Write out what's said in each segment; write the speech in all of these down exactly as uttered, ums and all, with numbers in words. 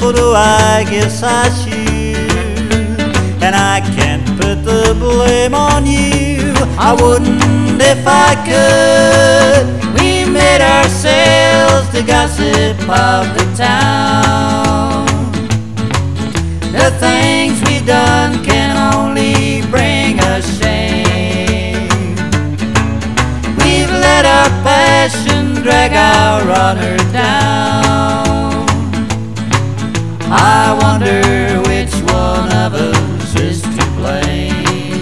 although I guess I should. And I can't put the blame on you, I wouldn't if I could. We made ourselves the gossip of the town. The things we've done can only bring us shame. We've let our passion drag our honor down. I wonder which one of us is to blame.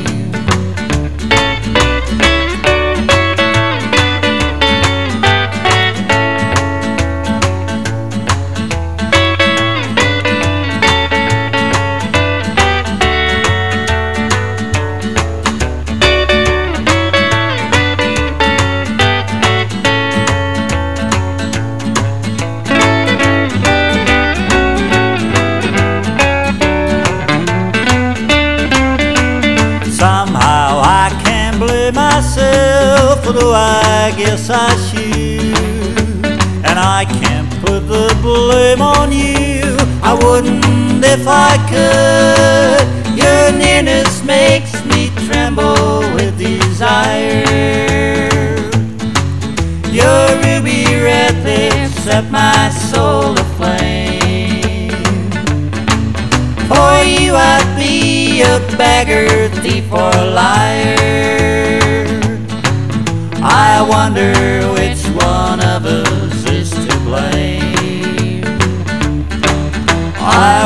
Somehow I can't blame myself, although I guess I should. And I can't put the blame on you, I wouldn't if I could. Your nearness makes me tremble with desire. Your ruby red lips set my soul aflame. For you I'd be a beggar, thief or liar. I wonder which one of us is to blame. I